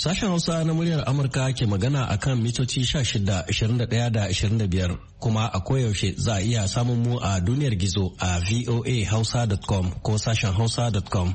Sashen Hausa na muryar Amurka ke magana a kan mitoci 16, 21 da 25 kuma a koyaushe za a iya samun mu a duniyar gizo a voahausa.com ko sashen hausa.com.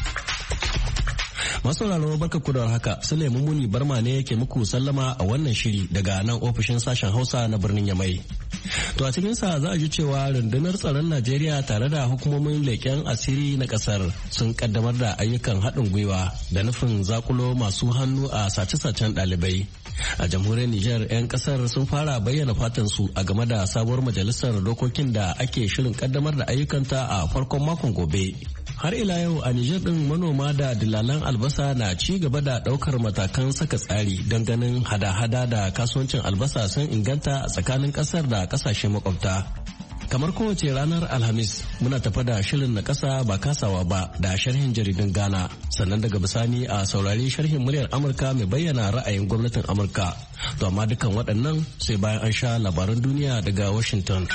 Masauraro barka kudawar haka Suleiman Muni Barma ne yake muku sallama a wannan shiri daga nan ofishin sashen Hausa na birnin Yamai. To a cikinsa za a ji cewa rundunar tsaron Najeriya tare da hukumomin leƙen asiri na ƙasar sun kaddamar da ayyukan haɗin gwiwa da nufin zakulo masu hannu a sace-sacen ɗalibai. A jamhuriyar Nijar 'yan ƙasar sun fara bayyana fatansu a game da sabuwar majalisar dokokin da ake shirin kaddamar da ayyukanta a farkon makon gobe. Har ila yau a Nijar ɗin manoma da dillalan albasa na ci gaba da ɗaukar matakan saka tsari don ganin hada-hada da kasuwancin albasa sun inganta a tsakanin ƙasar da ƙasashe makwabta. Kamar kowace ranar Alhamis muna tafa da shirin na ƙasa ba kasawa ba da sharhin jaridun Ghana, sannan daga bisani a saurari sharhin muryar Amurka mai bayyana ra'ayin gwamnatin Amurka. To amma dukan waɗannan sai bayan an sha labaran duniya daga Washington.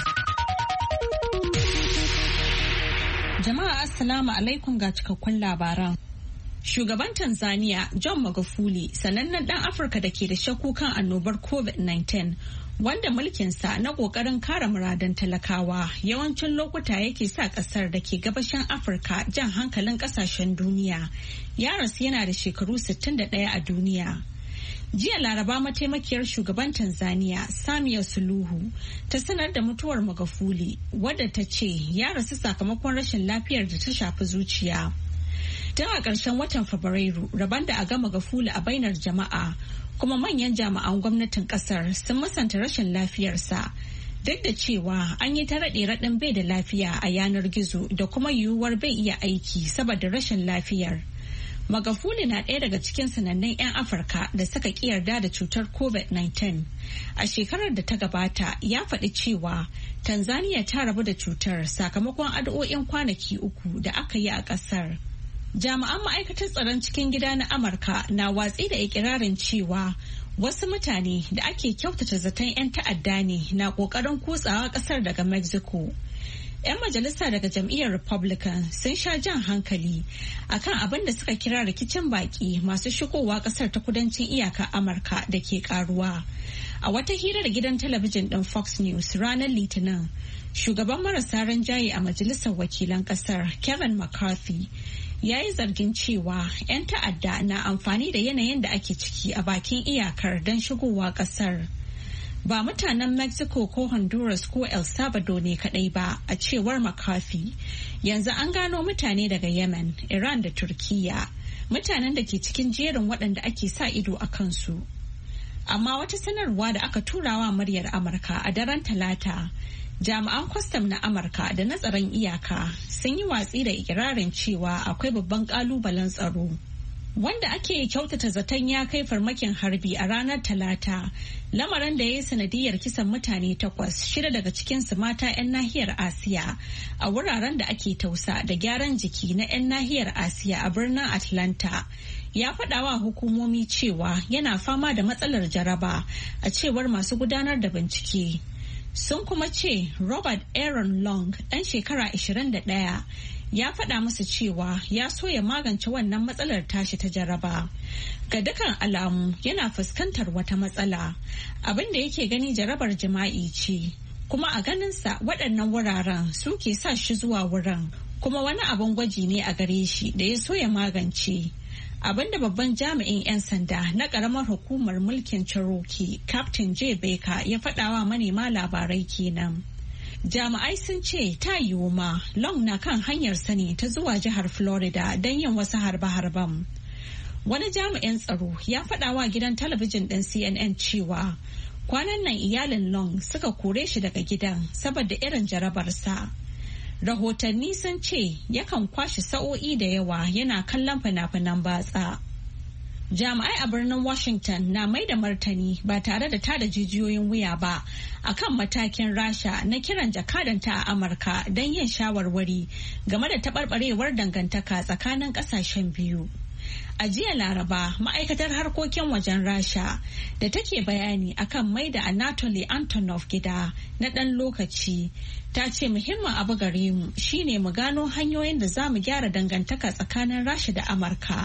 Jama'a Assalamu alaikum ga cikakkun labaran. Shugaban Tanzania John Magufuli sanannen dan Afirka da ke da shakku kan annobar COVID-19 wanda mulkinsa na kokarin kare muradan talakawa yawancin lokuta yake sa kasar da ke gabashin Afirka jan hankalin kasashen duniya. Ya rasu yana da shekaru 61 a duniya. Jiya Laraba mataimakiyar shugaban Tanzania Samia Suluhu ta sanar da mutuwar Magufuli wadda ta ce ya rasu sakamakon rashin lafiyar da ta shafi zuciya. Tun a ƙarshen watan Fabrairu rabon da a ga Magufuli a bainar jama'a kuma manyan jami'an gwamnatin ƙasar sun musanta rashin lafiyarsa duk da cewa an yi ta raɗe-raɗin bai da lafiya a yanar gizo da kuma yiwuwar bai iya aiki saboda rashin lafiyar. Magufuli na ɗaya daga cikin sanannun 'yan Afirka da suka ƙi yarda da cutar COVID-19. A shekarar da ta gabata ya faɗi cewa Tanzania ta rabu da cutar sakamakon addu'o'in kwanaki 3 da aka yi a ƙasar. Jami'an ma'aikatar tsaron cikin gida na Amurka na watsi da ikirarin cewa wasu mutane da ake kyautata zaton 'yan ta'adda ne na ƙoƙarin kutsawa ƙasar daga Mexico. 'Yan majalisa daga jam'iyyar Republican sun sha jan hankali akan abin da suka kira rikicin baki masu shigowa kasar ta kudancin iyaka Amurka da ke karuwa. A wata hira da gidan talabijin ɗin Fox News ranar Litinin, shugaban marasa rinjaye a majalisar wakilan kasar Kevin McCarthy ya yi zargin cewa 'yan ta'adda na amfani da yanayin da ake ciki a bakin iyakar don shigowa kasar. Ba mutanen Mexico ko Honduras ko El Salvador ne kadai ba, a cewar McCarthy. Yanzu an gano mutane daga Yemen, Iran da Turkiya, mutanen da ke cikin jerin waɗanda ake sa ido a kansu. Amma wata sanarwa da aka turawa muryar Amurka a daren Talata, jami'an kwastam na Amurka da na tsaron iyaka sun yi watsi da ikirarin cewa akwai babban ƙalubalen tsaro. Wanda ake kyautata zaton ya kai farmakin harbi a ranar Talata, lamarin da ya yi sanadiyar kisan mutane 8, 6 daga cikinsu mata 'yan nahiyar Asiya a wuraren da ake tausa da gyaran jiki na 'yan nahiyar Asiya a birnin Atlanta. Ya faɗawa hukumomi cewa yana fama da matsalar jaraba, a cewar masu gudanar da bincike. Sun kuma ce Robert Aaron Long, ɗan shekara 21, ya faɗa musu cewa ya so ya magance wannan matsalar tashi ta jaraba. Ga dukan alamu yana fuskantar wata matsala. Abin da yake gani jarabar jima'i ce. Kuma a ganinsa waɗannan wuraren suke sa shi zuwa wurin. Kuma wani abin gwaji ne a gare shi da ya so ya magance. Abinda babban jami'in 'yan sanda na ƙaramar hukumar mulkin Cherokee, Captain Jay Baker, ya faɗawa manema labarai kenan. Jami'ai sun ce ta yiwu ma Long na kan hanyar sani ta zuwa jihar Florida don yin wasu harbe-harben. Wani jami'in tsaro ya faɗawa gidan talabijin ɗin CNN cewa kwanan nan iyalin Long suka kore shi daga gidan saboda irin jarabarsa. Rahotanni sun ce yakan kwashe sa'o'i da yawa yana kallon fina-finan batsa. Jami'ai a birnin Washington na mai da martani ba tare da tada jijiyoyin wuya ba akan matakin Rasha na kiran jakadanta a Amurka don yin shawarwari game da taɓarɓarewar dangantaka tsakanin ƙasashen biyu. A jiya Laraba, ma'aikatar harkokin wajen Rasha da take bayani akan mai da Anatoly Antonov gida na ɗan lokaci ta ce muhimmin abu gare mu shine mu gano hanyoyin da za mu gyara dangantaka tsakanin Rasha da Amurka.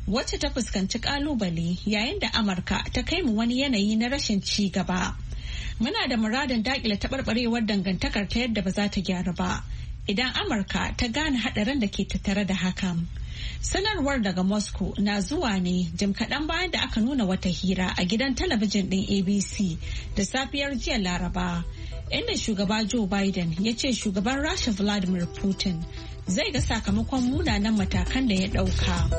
wacce ta fuskanci kalubale yayin da Amurka ta kai mu wani yanayi na rashin ci gaba. Muna da muradin dakile taɓarɓarewar dangantakar ta yadda ba za ta gyaru ba idan Amurka ta gane haɗarin da ke tattare da hakan. Sanarwar daga Moscow na zuwa ne jim kaɗan bayan da aka nuna wata hira a gidan talabijin ɗin ABC da safiyar jiya Laraba, inda shugaba Joe Biden ya ce shugaban Rasha Vladimir Putin zai ga sakamakon munanan matakan da ya ɗauka.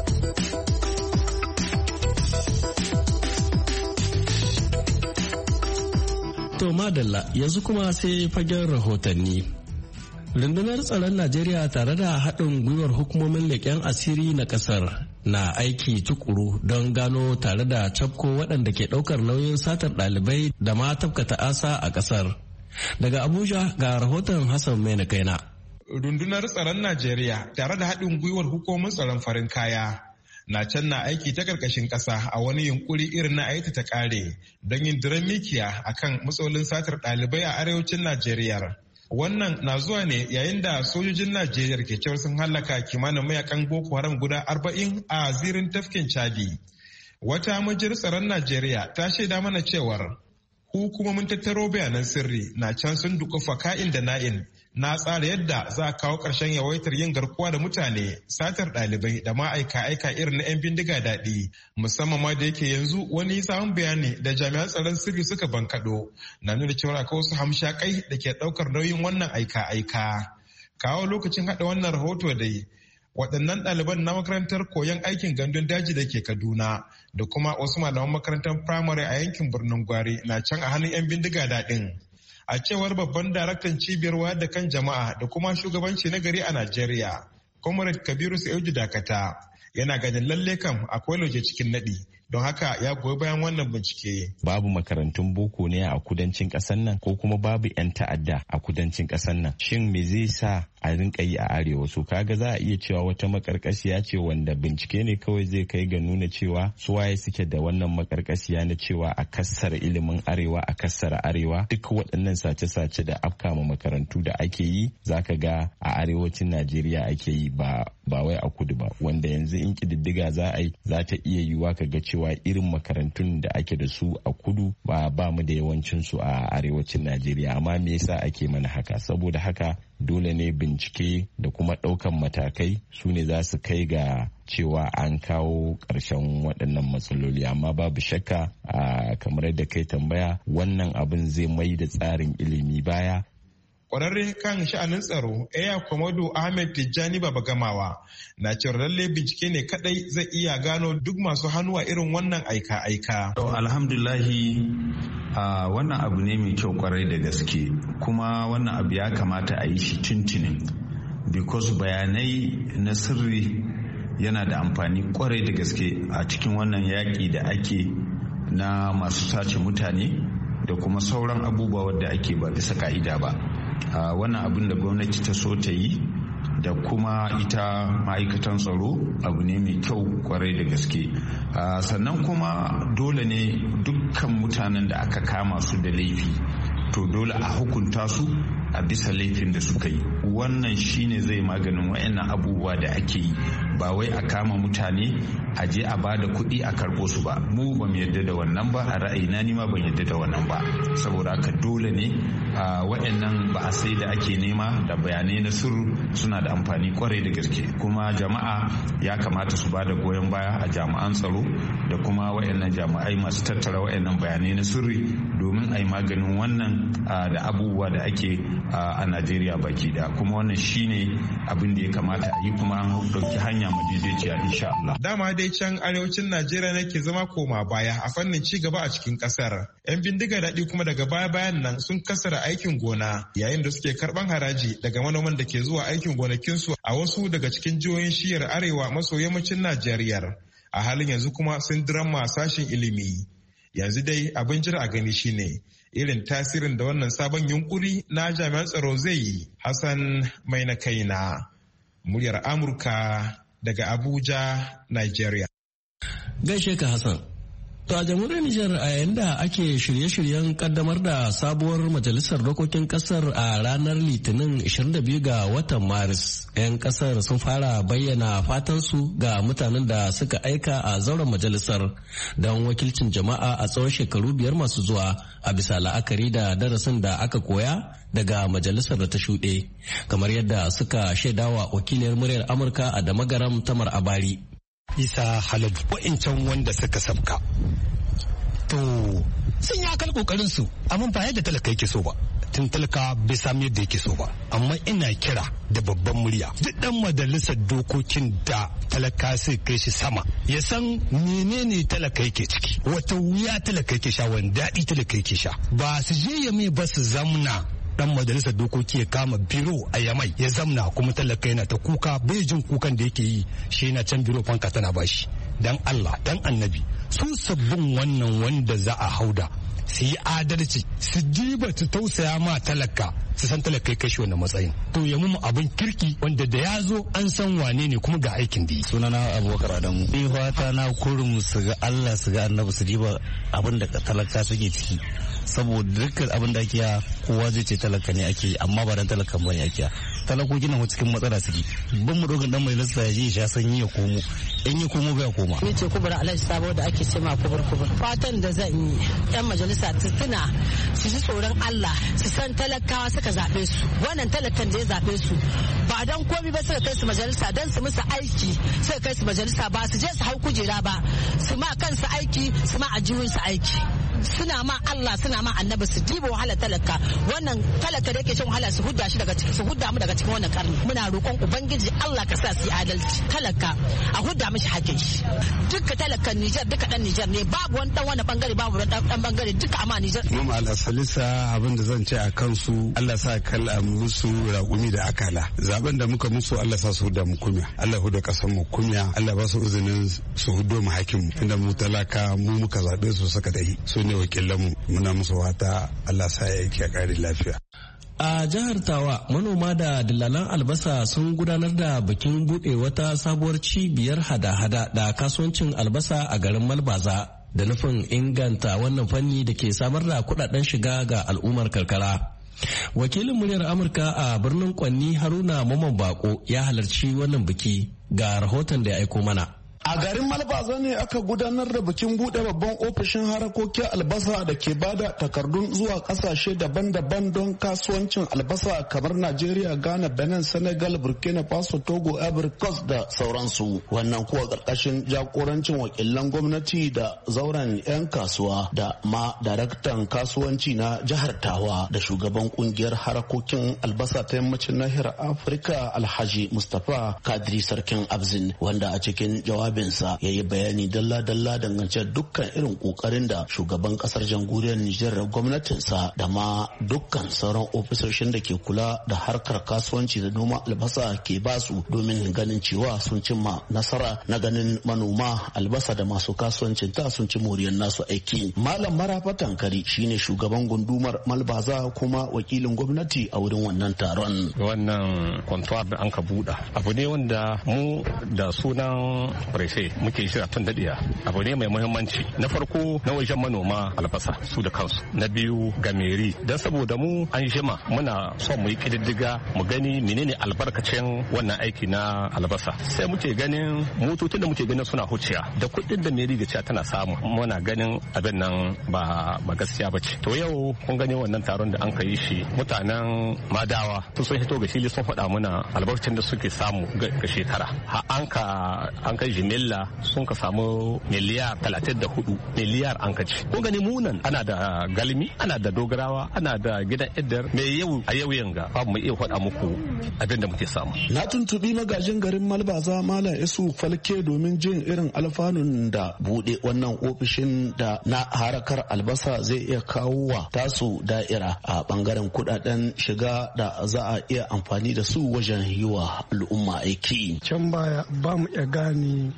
To madalla yanzu kuma sai fagen rahotanni. Rundunar tsaron Najeriya tare da haɗin gwiwar hukumomin leƙen asiri na ƙasar na aiki tukuru don gano tare da cafko waɗanda ke ɗaukar nauyin satar ɗalibai da ma tafka ta'asa a ƙasar. Daga Abuja ga rahoton Hassan Maina Kaina. Rundunar tsaron Najeriya tare da haɗin gwiwar hukumomin tsaron farin kaya na can na aiki ta ƙarƙashin ƙasa a wani yunkuri irin na aita ta ƙare don yin diren mikiya akan matsalolin satar ɗalibai a arewacin Najeriya. Wannan na zuwa ne yayin da sojojin Najeriya ke cewar sun hallaka kimanin mayakan Boko Haram guda 40 a zirin tafkin Chadi. Wata majiyar tsaron Najeriya ta shaida mana cewar hukumomin tattaro bayanan sirri na can sun dukufa ka'in da na'in na tsara yadda za a kawo ƙarshen yawaitar yin garkuwa da mutane, satar ɗalibai da ma aika irin na 'yan bindiga daɗi, musamman ma da yake yanzu wani sabon bayani da jami'an tsaron sirri suka bankaɗo na nuna cewa akwai wasu hamshakai da ke ɗaukar nauyin wannan aika. Kawo lokacin haɗa wannan rahoto dai, waɗannan ɗaliban na makarantar koyon aikin gandun daji da ke Kaduna da kuma wasu malaman makarantar firamare a yankin Birnin Gwari na can a hannun 'yan bindiga daɗin. A cewar babban daraktan cibiyar wayar da kan jama'a da kuma shugabanci na gari a Najeriya, Comrade Kabiru Sa'idu Dakata, yana ganin lalle kam akwai lauje cikin naɗi. Don haka ya goyi bayan wannan bincike. Babu makarantun boko ne a kudancin ƙasar nan ko kuma babu 'yan ta'adda a kudancin ƙasar nan. Shin me zai sa a rinka yi a arewa? So kaga za a iya cewa wata makarkashiya ce wanda bincike ne kawai zai kai ga nuna cewa su waye suke da wannan makarkashiya na cewa a kassara ilimin arewa, a kassara arewa. Duk waɗannan sace-sace da afkama makarantu da ake yi zaka ga a arewacin Najeriya ake yi ba wai a kudu ba, wanda yanzu in kididdiga za a yi za ta iya yiwuwa ka ga cewa irin makarantun da ake da su a kudu ba mu da yawancin su a arewacin Najeriya. Amma me yasa ake mana haka? Saboda haka dole ne bincike da kuma ɗaukan matakai su ne za su kai ga cewa an kawo ƙarshen waɗannan matsaloli. Amma babu shakka kamar yadda kai tambaya, wannan abin zai mai da tsarin ilimi baya. Kwararre kan sha'anin tsaro Eya Komodo Ahmed Tijjani Baba Gamawa na cewa lalle bincike ne kadai zai iya gano duk masu hannu a irin wannan aika. Alhamdulahi wannan abu ne mai kyau kwarai da gaske, kuma wannan abu ya kamata a yi shi tuntunin, because bayanai na sirri yana da amfani kwarai da gaske a cikin wannan yaƙi da ake na masu sace mutane da kuma sauran abubuwa wadda ake ba bisa ka'ida ba. Wannan abin da gwamnati ta so ta yi da kuma ita ma'aikatan tsaro abu ne mai kyau kwarai da gaske. Sannan kuma dole ne dukkan mutanen da aka kama su da laifi to dole a hukunta su a bisa laifin da suka yi. Wannan shine zai maganin wayannan abubuwa da ake yi, ba wai a kama mutane a je a bada kuɗi a karɓo su ba. Mu ba mu yarda da wannan ba, a ra'ayina ni ma ban yarda da wannan ba. Saboda haka dole ne wayannan ba a sai da ake nema da bayanai na sirru suna da amfani kwarai da gaske, kuma jama'a ya kamata su bada goyon baya a jami'an tsaro da kuma wayannan jami'ai masu tattara wayannan bayanai na sirri domin a yi maganin wannan da abubuwa da ake a Najeriya baki da, kuma wannan shine abin da ya kamata a yi, kuma an dauki hanya madaidaiciya insha Allah. Dama dai can arewacin Najeriya ne ke zama koma baya a fannin ci gaba a cikin kasar. 'Yan bindiga daɗi kuma daga baya-bayan nan sun kasara aikin gona yayin da suke karɓan haraji daga manoman da ke zuwa aikin gonakinsu a wasu daga cikin jihohin shiyar arewa maso yammacin Najeriya. A halin yanzu kuma sun diramma sashen ilimi. Yanzu dai abin jira a gani shine irin tasirin da wannan sabon yunkuri na jami'an tsaro zai yi. Hassan mai na kaina, muryar Amurka daga Abuja, Nigeria. Gaishe ka Hassan. To a jamhuriyar Nijar a yayin da ake shirye-shiryen kaddamar da sabuwar majalisar dokokin kasar a ranar Litinin 22 ga watan Maris, 'yan kasar sun fara bayyana fatansu ga mutanen da suka aika a zauren majalisar don wakilcin jama'a a tsawon shekaru 5 masu zuwa a bisa la'akari da darasin da aka koya daga majalisar da ta shuɗe, kamar yadda suka shaidawa wakiliyar muryar Amurka a Damagaram Tamar Abari. Isa Halabu wa'incan wanda suka sabka to sun yi akal kokarin su amma ba yadda talaka yake so ba, tun talaka bai sami yadda yake so ba. Amma ina kira da babban murya duk dan majalisar dokokin da talaka sai kai shi sama ya san menene talaka yake ciki, wata wuya talaka yake sha, wani daɗi talaka yake sha. Ba su je ya mai ba su zamna dan majalisar dokoki ya kama biro a Yamai ya zamna kuma talaka yana ta kuka bai jin kukan da yake yi, shi yana can biro fanka tana bashi. Dan Allah dan annabi su sabbin wannan wanda za a hauda su yi adalci, su diba su tausaya ma talaka, su san talaka kai shi wannan matsayin. To ya mu abin kirki wanda da ya zo an san wane ne kuma ga aikin da yi. Sunana Abubakar Adamu. Ni fata na kurum su ga Allah su ga annabi su diba abin da talaka suke ciki. Saboda dukkan abin da ake ya kowa zai ce talaka ne ake, amma ba dan talakan bane ake. Talakoki na cikin matsala suke. Ban mu dogon dan majalisa ya je ya sha sanyi ya komo. In ya komo bai koma. Ni ce kubura Alhaji Sabo da ake ce ma kubur. Fatan da zan yi yan majalisa su tuna su ji tsoron Allah, su san talakawa suka zabe su. Wannan talakan da ya zabe su ba dan komai ba suka kai su majalisa dan su musu aiki, suka kai su majalisa ba su je su hau kujera ba, su ma kansu aiki, su ma ajiyun su aiki. Suna ma Allah suna ma annabi su diba wahala talaka, wannan talaka da yake cin wahala su hudda shi daga cikin, su hudda mu daga cikin wannan karni. Muna roƙon ubangiji Allah ka sa su yi adalci, talaka a hudda mishi hakkin shi. Duka talakan Nijar duka dan Nijar ne, babu wani dan wani bangare babu wani dan bangare, duka amma Nijar. Mama Al-Salisa abin da zan ce a kansu, Allah sa kalla musu raƙumi da akala. Zaben da muka musu Allah sa su hudda mu kumya, Allah huda kasan mu kumya, Allah ba su izinin su huddo mu hakkin mu, inda mu talaka mu muka zabe su suka dahi. Ne wakilanmu muna musu wata Allah sa ya yi kare lafiya. A jihar Tawa manoma da dillalan albasa sun gudanar da bikin buɗe wata sabuwar cibiyar hada-hada da kasuwancin albasa a garin Malbaza da nufin inganta wannan fanni da ke samar da kudaden shiga ga al'ummar karkara. Wakilin muryar Amurka a birnin Kwanni Haruna Maman Bako ya halarci wannan biki, ga rahoton da ya aiko mana. A garin Malbaza ne aka gudanar da bikin buɗe babban ofishin harakokin albasa da ke bada takardun zuwa ƙasashe daban-daban don kasuwancin albasa kamar Najeriya, Ghana, Benin, Senegal, Burkina Faso, Togo, Ivory Coast da sauransu. Wannan kuwa ƙarƙashin jagorancin wakilan gwamnati da zauren 'yan kasuwa da ma daraktan kasuwanci na jihar Tawa da shugaban kungiyar harakokin albasa ta yammacin nahiyar Afirka Alhaji Mustapha Kadri Sarkin Abzin, wanda a cikin jawabinsa ya yi bayani dalla-dalla dangance dukkan irin kokarin da shugaban kasar jamhuriyar Nijar da gwamnatinsa da ma dukkan sauran ofisoshin da ke kula da harkar kasuwanci da noma albasa ke basu domin ganin cewa sun cimma nasara na ganin manoma albasa da masu kasuwancin ta sun ci moriyar nasu aiki. Malam Marafa Tankari shine shugaban gundumar Malbaza kuma wakilin gwamnati a wurin wannan taron. Wannan kwantuwar da an ka buɗa abu ne wanda mu da sunan prefe muke shirya tun daɗiya, abu ne mai muhimmanci. Na farko na wajen manoma albasa su da kansu, na biyu ga meri, don saboda mu an jima muna son mu yi kididdiga mu gani menene albarkacin wannan aiki na albasa. Sai muke ganin motocin da muke ganin suna huciya da kuɗin da meri da cewa tana samu, muna ganin abin nan ba gaskiya ba ce. To yau kun gani wannan taron da an ka yi shi, mutanen Madawa sun hito ga fili sun faɗa mana albarkacin da suke samu ga shekara. An kai jimilla sun ka samu miliyar 34 miliyar an kaci. Kun gani munan ana da galmi, ana da dogarawa, ana da gidan idar mai yau a yau yanga babu mai iya faɗa muku abin da muke samu. Na tuntubi magajin garin Malbaza Malam Isu Falke domin jin irin alfanun da bude wannan ofishin da na harakar albasa zai iya kawo wa tasu da'ira a bangaren kudaden shiga da za a iya amfani da su wajen yi wa al'umma aiki. Can baya ba mu iya gane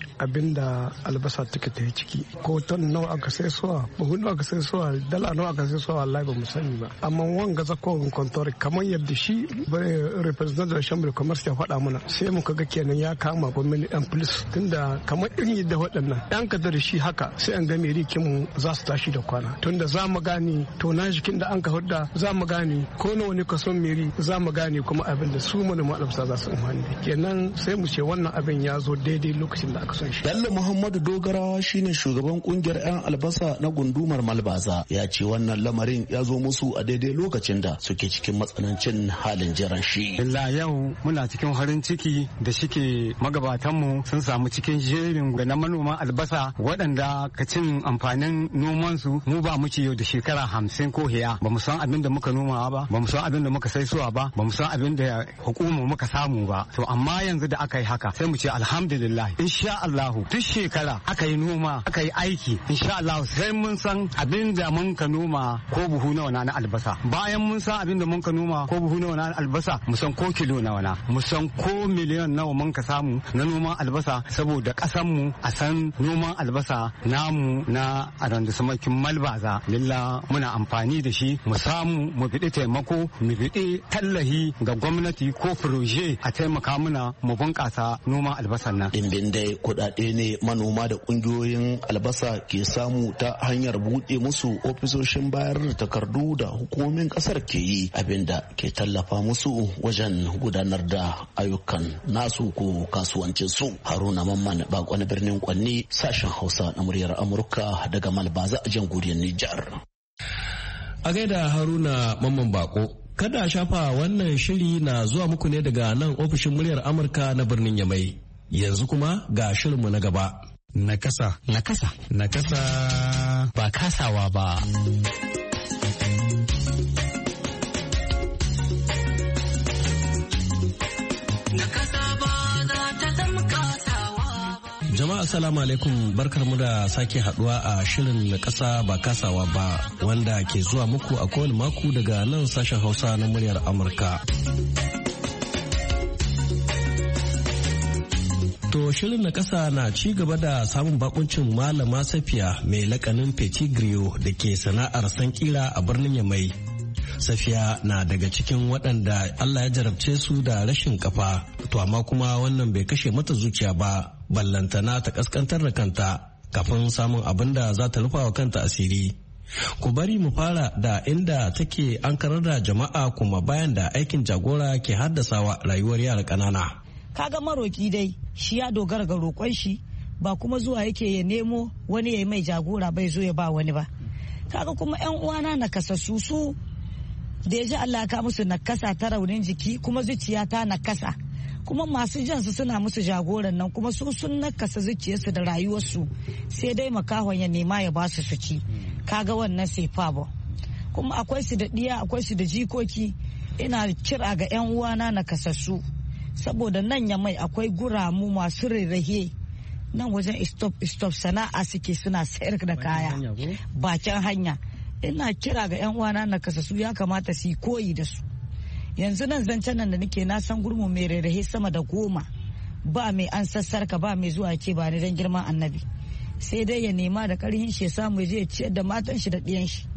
abinda albasa take ta ciki ko ton nawa aka sai suwa buhun nawa aka sai suwa dala nawa aka sai suwa wallahi ba mu sani ba amma wanga zakon kontori kamar yadda shi representant da chamber of commerce ya faɗa mana sai muka ga kenan ya kama gwamnati ɗan police tunda kamar irin yadda waɗannan ɗan ka da shi haka sai an ga mai rikin za su tashi da kwana tunda za mu gane to na jikin da an ka hudda za mu gane ko nawa ne kason meri za mu gane kuma abin da su manoma albasa za su amfani kenan sai mu ce wannan abin ya zo daidai lokacin da aka son shi. Bello Muhammadu Dogarawa shine shugaban kungiyar 'yan albasa na gundumar Malbaza ya ce wannan lamarin ya zo musu a daidai lokacin da suke cikin matsanancin halin jiran shi. Illa yau muna cikin farin ciki da shike magabatanmu sun samu cikin jerin ga na manoman albasa waɗanda ka cin amfanin nomansu mu ba mu yau da shekara 50 ko hiya ba mu san abin da muka nomawa ba ba mu san abin da muka saisuwa ba ba mu san abin da hukuma muka samu ba to amma yanzu da aka yi haka sai mu ce alhamdulillah insha Allah duk shekara aka yi noma aka yi aiki insha Allah sai mun san abin da mun ka noma ko buhu nawa na albasa bayan mun san abin da mun ka noma ko buhu nawa na albasa mu san ko kilo nawa na mu san ko miliyan nawa mun ka samu na noman albasa saboda kasan mu a san noman albasa namu na arandisamakin Malbaza lilla muna amfani da shi mu samu mu biɗi taimako mu biɗi tallahi ga gwamnati ko proje a taimaka muna mu bunƙasa noman albasan nan. Dimbin dai kuɗaɗe ne manoma da ƙungiyoyin albasa ke samu ta hanyar buɗe musu ofisoshin bayar da takardu da hukumomin ƙasar ke yi abinda ke tallafa musu wajen gudanar da ayyukan nasu ko kasuwancin su. Haruna Mamman Bako na birnin Kwanni sashen Hausa na muryar Amurka daga Malbaza a jamhuriyar Nijar. A gaida Haruna Mamman Bako. Kada a shafa wannan shiri na zuwa muku ne daga nan ofishin muryar Amurka na birnin Yamai. Yanzu kuma ga shirinmu na gaba. Nakasa. Nakasa. Nakasa. Ba kasawa ba. Jama'a assalamu alaikum barkarmu da sake haduwa a shirin na kasa ba kasawa ba wanda ke zuwa muku a kowane mako daga nan sashen Hausa na muryar Amurka. To shirin na kasa na ci gaba da samun bakuncin malama Safiya mai lakanin Petit Griot da ke sana'ar sankira a birnin Yamai. Safiya na daga cikin waɗanda Allah ya jarabce su da rashin kafa, to amma kuma wannan bai kashe mata zuciya ba, ballantana ta kaskantar da kanta kafin samun abin da za ta rufa wa kanta asiri. Ku bari mu fara da inda take an karar da jama'a kuma bayan da aikin jagora ke haddasawa rayuwar yara ƙanana. Kaga maroki dai shi ya dogara ga roƙon shi ba kuma zuwa yake ya nemo wani ya yi mai jagora bai zo ya ba wani ba. Kaga kuma 'yan uwana na kasassu su da ya ji Allah ka musu nakasa ta raunin jiki kuma zuciya ta nakasa kuma masu jansu suna musu jagoran nan kuma su sun nakasa zuciyarsu da rayuwarsu sai dai makahon ya nema ya ba su ci kaga wannan sai fa ba kuma akwai su da diya akwai su da jikoki ina kira ga 'yan uwana nakasassu saboda nan ya mai akwai guramu masu rarrahe nan wajen stop sana'a suke suna sayar da kaya bakin hanya ina kira ga 'yan uwana na kasasu ya kamata su yi koyi da su yanzu nan zancen nan da nake na san gurmu mai rarrahe sama da 10 ba mai an sassarka ba mai zuwa ce ba ni dan girman annabi sai dai ya nema da karhin shi ya samu ya je ya ciyar da matan shi da ɗiyan shi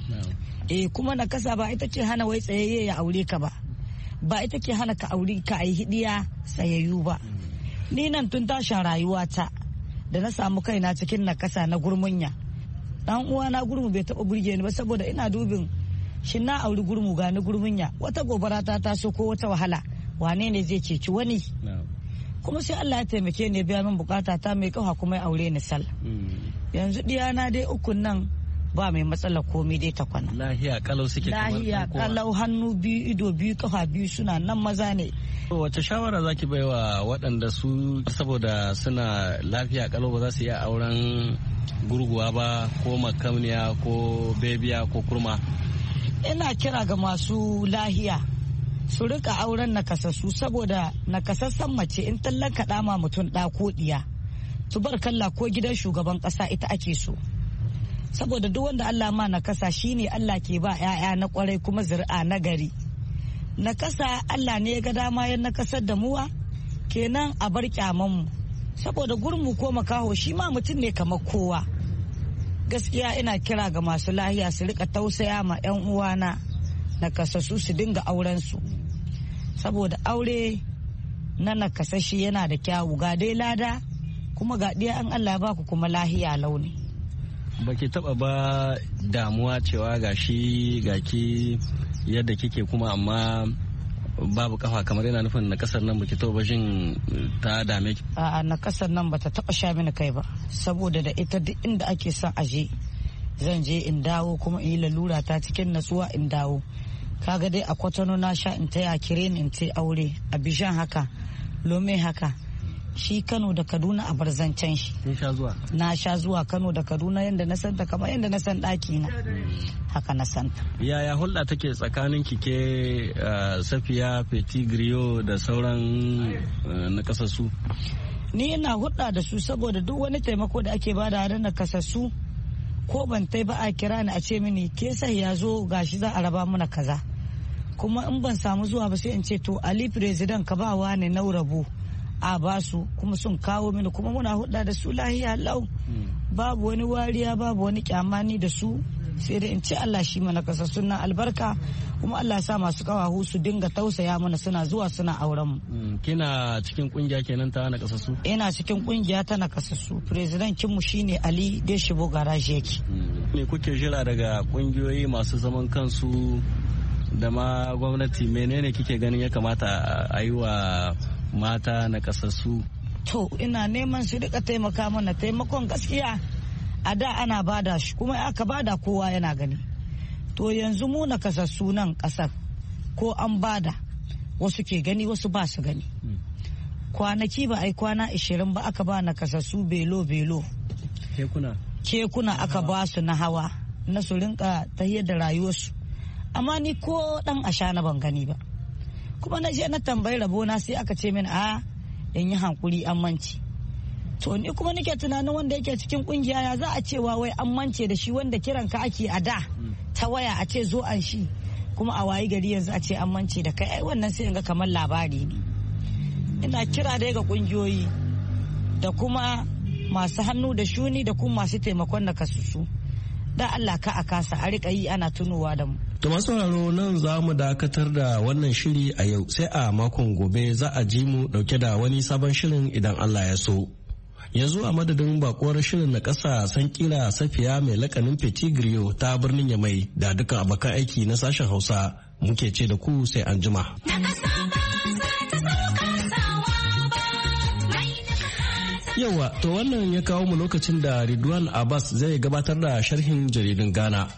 kuma na kasa ba ita ce hana wai tsayayye ya aure ka ba ita ke hana ka aure ka ai hidiya tsayayyu ba ni nan tun tashin rayuwata da na samu kaina cikin na kasa na gurmunya dan uwana gurmu bai taba burge ni ba saboda ina dubin shin na auri gurmu ga ni gurmunya wata gobara ta taso ko wata wahala wane ne zai ceci wani kuma sai Allah ya taimake ni biya min bukata ta mai kafa kuma ya aure ni sal yanzu diyana dai ukun nan ba mai matsala komai dai ta kwana lahiya kalau suke kamar lahiya kalau hannu biyu ido biyu kafa biyu suna nan maza ne. Wace shawara zaki baiwa waɗanda su saboda suna lafiya kalau ba za su iya auren gurguwa ba ko makamniya ko bebiya ko kurma? Ina kira ga masu lahiya su rika auren nakasassu saboda nakasassan mace in tallan kaɗa ma mutum ɗa ko ɗiya tubarkalla ko gidan shugaban ƙasa ita ake so saboda duk wanda Allah ma nakasa shine Allah ke ba 'ya'ya na kwarai kuma zuri'a na gari. Nakasa Allah ne ya ga dama ya nakasar da muwa kenan a bar kyaman mu saboda gurmu ko makaho shi ma mutum ne kamar kowa. Gaskiya ina kira ga masu lahiya su rika tausaya ma 'yan uwana nakasassu su dinga auren su, saboda aure na nakasashi yana da kyawu, ga dai lada kuma ga ɗiya an Allah ba ku kuma lahiya launi. Baki taba ba damuwa cewa gashi gaki yadda kike kuma amma babu kafa, kamar yana nufin na kasar nan baki taba jin ta dame ki? A'a, na kasar nan bata taba sha mini kai ba, saboda da ita duk inda ake son aje zan je in dawo kuma in yi lalura ta cikin natsuwa in dawo. Kaga dai a Kwatano na sha in taya Kireni in ce aure, a Bijan haka, Lome haka, shi Kano da Kaduna a barzancen shi. Na sha zuwa Kano da Kaduna yadda na santa kamar yadda na san ɗaki na haka na santa. Yaya hulɗa take tsakanin kike Safiya Petit Griot da sauran nakasassu? Ni ina hulɗa da su saboda duk wani taimako da ake bada da nakasassu ko ban tai ba a kira ni a ce mini ke sai ya zo gashi za a raba mana kaza, kuma in ban samu zuwa ba sai in ce to Ali president ka ba wa ne na rabo a basu, kuma sun kawo mini kuma muna hudda da su lahiya lau, babu wani wariya babu wani kyamani da su, sai da in ce Allah shi mana kasa suna albarka, kuma Allah sa masu kawahu su dinga tausaya mana suna zuwa suna auren mu. Kina cikin kungiya kenan ta na kasassu? Ina cikin kungiya ta na kasassu, president kinmu shine Ali Deshibo Garaje yake. Me kuke jira daga kungiyoyi masu zaman kansu da ma gwamnati, menene kike ganin ya kamata a yi wa mata na kasassu? To ina neman su rika taimaka mana, taimakon gaskiya a da ana bada shi kuma aka bada kowa yana gani. To yanzu mu na kasassu nan kasar ko an bada wasu ke gani wasu ba su gani. Kwanaki ba ai kwana 20 ba aka ba na kasassu belo kekuna aka ba su na hawa na su rinka tahiyar da rayuwarsu, amma ni ko dan ashana ban gani ba. Kuma na je na tambayi rabona sai aka ce min a in yi hankuri an manci. To ni kuma nake tunanin wanda yake cikin kungiya ya za a cewa wai an mance da shi wanda kiran ka ake a da ta waya a ce zo an shi, kuma a wayi gari yanzu a ce an mance da kai, ai wannan sai in ga kamar labari ne. Ina kira da ga kungiyoyi da kuma masu hannu da shuni da kuma masu taimakon na kasusu, da Allah ka a kasa a rika yi ana tunowa da mu. To masu sauraro nan za mu dakatar da wannan shiri a yau, sai a makon gobe za a ji mu dauke da wani sabon shirin idan Allah ya so. Yanzu a madadin bakuwar shirin na ƙasa Sankira Safiya mai lakanin Petit Griot ta birnin Yamai da dukkan abokan aiki na sashen Hausa, muke ce da ku sai an jima. Yawa, to wannan ya kawo mu lokacin da Ridwan Abbas zai gabatar da sharhin jaridun Ghana.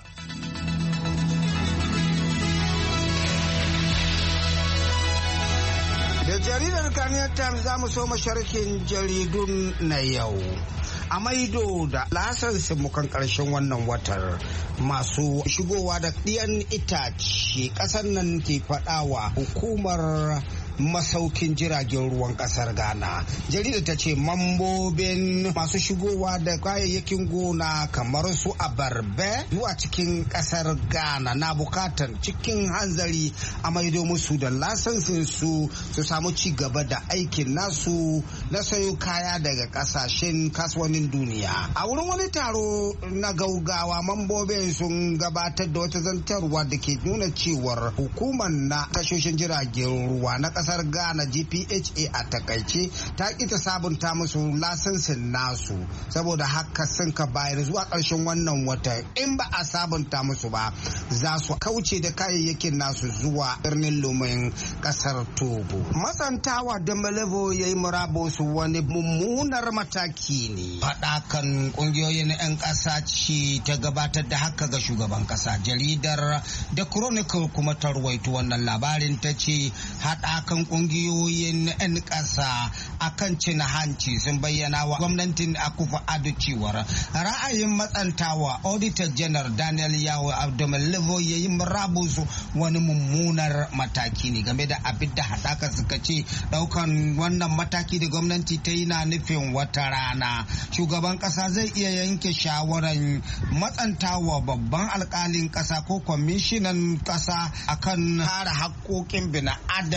Jaridar Ghanaian Times za mu so masharhin jaridun na yau. A maido da lasansin mukan karshen wannan watar masu shigowa da ɗiyan itace ƙasar nan ke faɗawa hukumar masaukin jiragen ruwan kasar Ghana. Jarida ta ce mambobin masu shigowa da kayayyakin gona kamar su abarbe zuwa cikin kasar Ghana na bukatar cikin hanzari a maido musu da lasansin su samu ci gaba da aikin nasu na sayo kaya daga kasashen kasuwannin duniya. A wurin wani taro na gaugawa mambobin sun gabatar da wata zantarwa da ke nuna cewar hukumar na tashoshin jiragen ruwa na kasar Ghana GPHA a takaice ta ƙi ta sabunta musu lasansin nasu, saboda haka sun ka bayar zuwa ƙarshen wannan wata in ba a sabunta musu ba za su kauce da kayayyakin nasu zuwa birnin Lomen kasar Togo. Matsantawa da Malevo ya yi murabus wani mummunar mataki ne. Faɗakan ƙungiyoyin 'yan ƙasa ce ta gabatar da haka ga shugaban ƙasa. Jaridar The Chronicle kuma ta ruwaito wannan labarin, ta ce haɗakan ƙungiyoyin 'yan ƙasa akan cin hanci sun bayyana wa gwamnatin Akufo-Addo cewar ra'ayin matsantawa Auditor General Daniel Yawo Abdomalevo ya yi murabus wani mummunar mataki ne. Game da abin da haɗaka suka ce ɗaukan wannan mataki da gwamnati ta yi na nufin wata rana shugaban ƙasa zai iya yanke shawarar matsantawa babban alƙalin ƙasa ko kwamishinan ƙasa akan kare haƙƙoƙin bin adam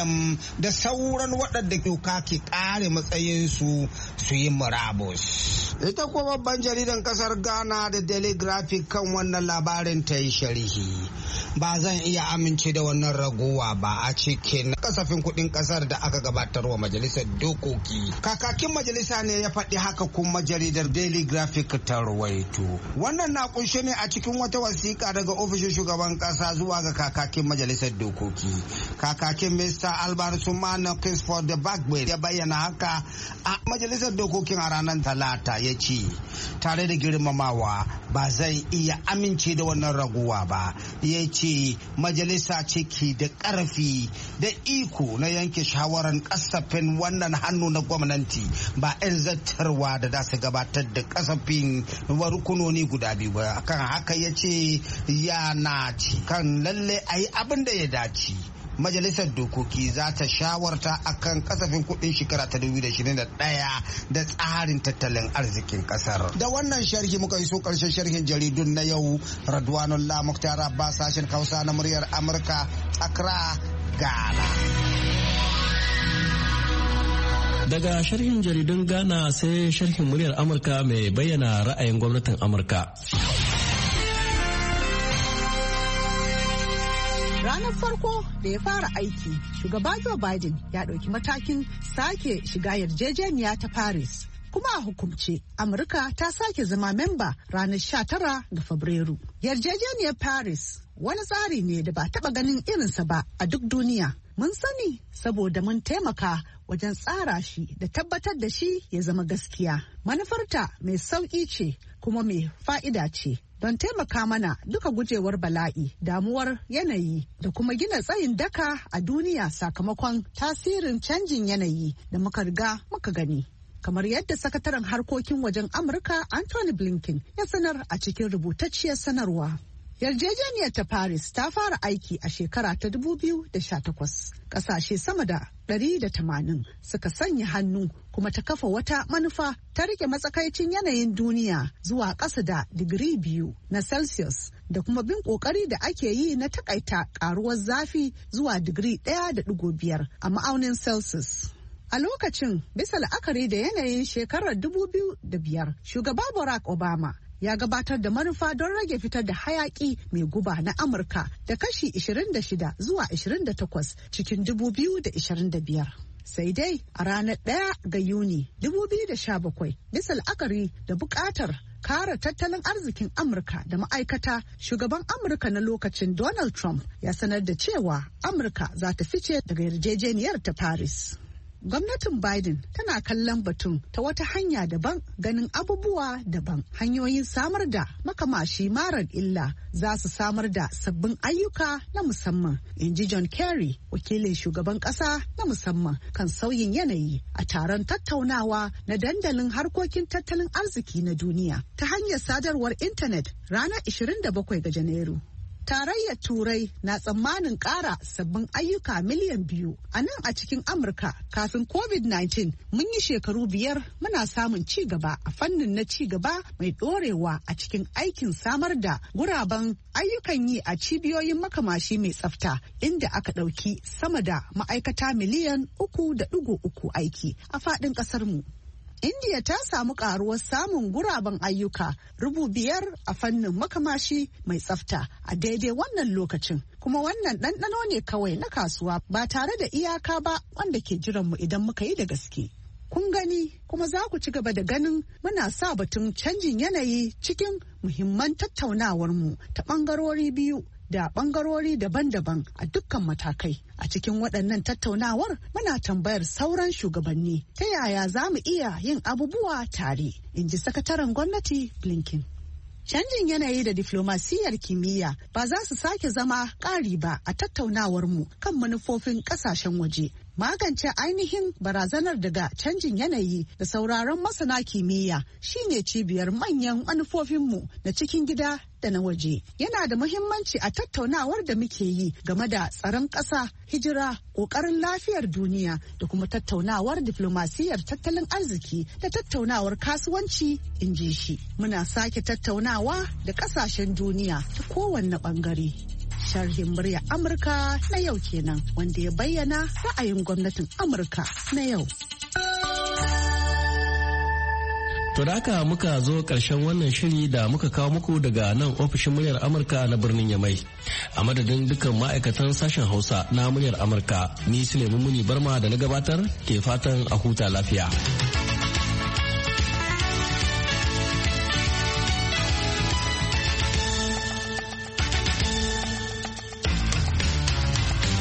da sauran waɗanda doka ke ƙare matsayinsu su yi murabus. Ita kuma babban jaridan ƙasar Ghana da Daily Graphic kan wannan labarin ta yi sharhi. Ba zan iya amince da wannan ragowa ba a cikin kasafin kuɗin ƙasar da aka gabatar wa majalisar dokoki. Kakakin majalisa ne ya faɗi haka kuma jaridar Daily Graphic ta rawaito. Wannan na kunshe ne a cikin wata wasiƙa daga ofishin shugaban ƙasa zuwa ga kakakin majalisar dokoki. Kakakin Mr. Albert Sumana Kingsford da Bagbe ya bayyana haka a majalisar dokokin a ranar Talata, ya ce tare da girmamawa ba zai iya amince da wannan raguwa ba. Ya ce majalisa ce ke da ƙarfi da iko na yanke shawarar kasafin wannan hannu na gwamnati, ba 'yan zartarwa da za su gabatar da kasafin rukunoni guda biyu ba. Kan haka ya ce yana ci kan lalle a yi abin da ya dace. Majalisar dokoki za ta shawarta akan kasafin kudin shekara ta 2021 da tsarin tattalin arzikin kasar. Da wannan sharhi muka iso karshen sharhin jaridun na yau. Radwanullah Muktar Abbas, sashen Hausa na muryar Amurka, Accra, Ghana. Daga sharhin jaridun Ghana sai sharhin muryar Amurka mai bayyana ra'ayin gwamnatin Amurka. Ranar farko da ya fara aiki, shugaba Joe Biden ya ɗauki matakin sake shiga yarjejeniya ta Paris. Kuma a hukumce, Amurka ta sake zama memba ranar 19 ga Fabrairu. Yarjejeniyar Paris wani tsari ne da ba taɓa ganin irinsa ba a duk duniya. Mun sani saboda mun taimaka wajen tsara shi da tabbatar da shi ya zama gaskiya. Manufarta mai sauƙi ce kuma mai fa'ida ce. Don taimaka mana duka gujewar bala'i, damuwar yanayi da kuma gina tsayin daka a duniya sakamakon tasirin canjin yanayi da muka riga muka gani. Kamar yadda sakataren harkokin wajen Amurka Anthony Blinken ya sanar a cikin rubutacciyar sanarwa. Yarjejeniyar ta Paris ta fara aiki a shekara ta 2018. Ƙasashe sama da 180 suka sanya hannu kuma ta kafa wata manufa ta rike matsakaicin yanayin duniya zuwa ƙasa da digiri 2 na Celsius da kuma bin ƙoƙari da ake yi na takaita ƙaruwar zafi zuwa digiri 1.5 a ma'aunin Celsius. A lokacin, bisa la'akari da yanayin shekarar 2005, shugaba Barack Obama ya gabatar da manufa don rage fitar da hayaki mai guba na Amurka da kashi 26 zuwa 28 cikin 2025. Sai dai a ranar 1 ga Yuni 2017, bisa la'akari da bukatar kare tattalin arzikin Amurka da ma'aikata, shugaban Amurka na lokacin Donald Trump ya sanar da cewa Amurka za ta fice daga yarjejeniyar ta Paris. Gwamnatin Biden tana kallon batun ta wata hanya daban, ganin abubuwa daban. Hanyoyin samar da makamashi marar illa za su samar da sabbin ayyuka na musamman, in ji John Kerry, wakilin shugaban ƙasa na musamman kan sauyin yanayi a taron tattaunawa na dandalin harkokin tattalin arziki na duniya ta hanyar sadarwar intanet ranar 27 ga Janairu. Tarayyar Turai na tsammanin ƙara sabbin ayyuka miliyan 2 a nan a cikin Amurka. Kafin COVID-19 mun yi shekaru 5 muna samun ci gaba a fannin na ci gaba mai ɗorewa a cikin aikin samar da guraben ayyukan yi a cibiyoyin makamashi mai tsafta, inda aka ɗauki sama da ma'aikata miliyan 3.3 aiki a faɗin ƙasarmu. India ta samu karuwar samun guraben ayyuka 5,000 a fannin makamashi mai tsafta a daidai wannan lokacin. Kuma wannan ɗanɗano ne kawai na kasuwa ba tare da iyaka ba wanda ke jiranmu idan muka yi da gaske. Kun gani kuma za ku ci gaba da ganin muna sa batun canjin yanayi cikin muhimman tattaunawarmu ta ɓangarori biyu da ɓangarori daban-daban a dukkan matakai. A cikin waɗannan tattaunawar muna tambayar sauran shugabanni ta yaya za mu iya yin abubuwa tare, in ji sakataren gwamnati Blinken. Canjin yanayi da diflomasiyyar kimiyya ba za su sake zama ƙari ba a tattaunawarmu kan manufofin ƙasashen waje. Magance ainihin barazanar daga canjin yanayi da sauraron masana kimiyya shine cibiyar manyan manufofinmu na cikin gida da na waje. Yana da muhimmanci a tattaunawar da muke yi game da tsaron ƙasa, hijira, ƙoƙarin lafiyar duniya da kuma tattaunawar diflomasiyyar tattalin arziki da tattaunawar kasuwanci, in ji shi. Muna sake tattaunawa da ƙasashen duniya ta kowanne ɓangare. Sharhin murya Amurka na yau kenan wanda ya bayyana ra'ayin gwamnatin Amurka na yau. To da haka muka zo ƙarshen wannan shiri da muka kawo muku daga nan ofishin muryar Amurka na birnin Yamai. A madadin dukkan ma'aikatan sashen Hausa na muryar Amurka, ni Suleiman Muni Barma da na gabatar ke fatan a huta lafiya.